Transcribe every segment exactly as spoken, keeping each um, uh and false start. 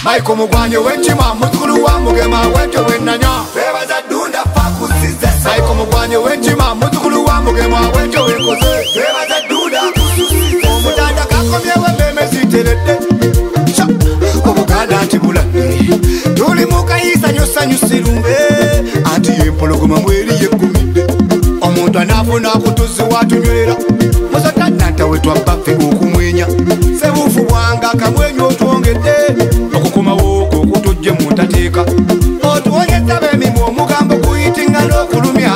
Maiko mugwanye wenchima muzukulu wa mugema wete wenanya Febaza dunda fakusize Maiko mugwanye wenchima muzukulu wa mugema wete wekoze Febaza dunda kususize Omutanda kakomye wembeme zitelete Sha, obuganda antibula Tuli muka isa nyosa nyusirumbe Anti yempologoma mweri yekumide Omuntu anafuna kutuzi watu nywera Muzota nata wetu abafe okumwenya Sebufu wanga kamwenyo tuongete Okukuma woko kutuje mutatika Otuonyeza bemimu omugambo kuyitinga n'okulumya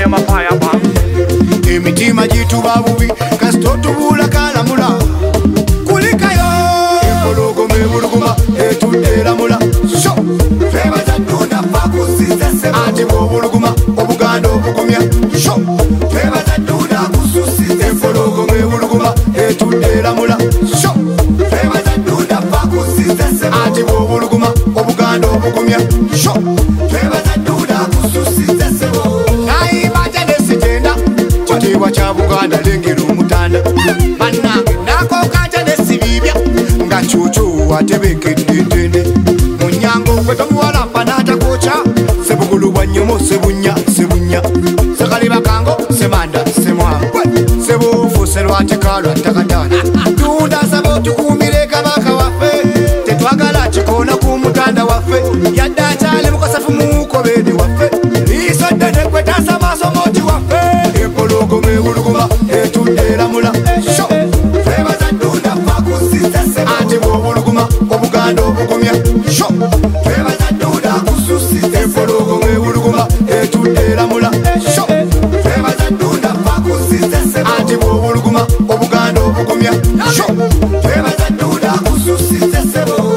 Emitima jitu babubi kasito tubula kalamula Kulikayo empologoma ebuluguma etuderamula Sho febaza dunda fakusize Ati bwobuluguma obuganda obugumya Sho febaza dunda kususize empologoma ebuluguma etuderamula Sho febaza dunda fakusize Ati bwobuluguma obuganda obugumya Sho febaza dunda kususize sebo Naibaja nesigenda Chitiwa cha Buganda lengero omutanda Banange nako kaja nesibibya Nga chuchu watebeke dindinde Munyango kweto muwala panata kocha Sebugulu wanyomo sebunya sebunya Sekali bakango semanda semwa Sebufu selwati kalwa takatana Tunda sabo tukumire kabaka wafe Tetwagala chikona kumutanda wafe Yadda chale mukosafu mukobedi wafe Iso dede kwetasa maso moti wafe Empologoma ebuluguma etuderamula Sho febaza dunda fakusize Ati bwobuluguma obuganda obugumya Sho febaza dunda kususize Empologoma ebuluguma etuderamula Sho febaza dunda fakusize Ati bwobuluguma obuganda obugumya Sho febaza dunda kususize sebo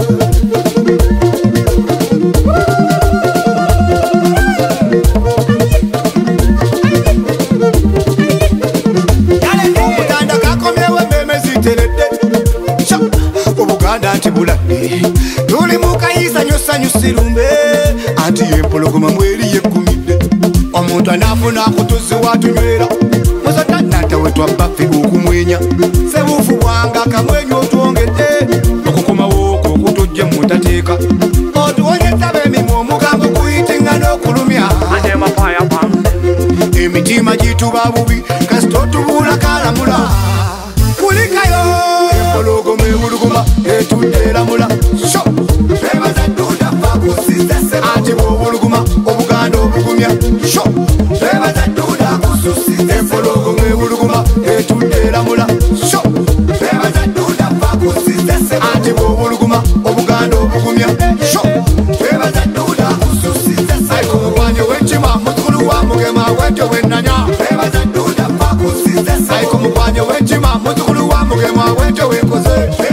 Tuli muka isa nyosa nyusirumbe Anti yempologoma mweri yekumide Omuntu anafuna kutuzi watu nywera Muzota nata wetu abafe okumwenya Sebufu wanga kamwenyo otuongete Okukuma woko kutuje mutatika Otuonyeza bemimu omugambo kuyitinga n'okulumya Emitima jitu babubi kasito tubula kalamula Kulikayo empologoma ebuluguma etuderamula Sho febaza dunda fakusize Ati bwobuluguma obuganda obugumya Sho febaza dunda kususize Empologoma ebuluguma etuderamula Sho febaza dunda fakusize Ati bwobuluguma obuganda obugumya Sho febaza dunda kususize Maiko mugwanye wenchima muzukulu wa mugema wete wenanya Febaza dunda fakusize Maiko mugwanye wenchima muzukulu wa mugema wete wekoze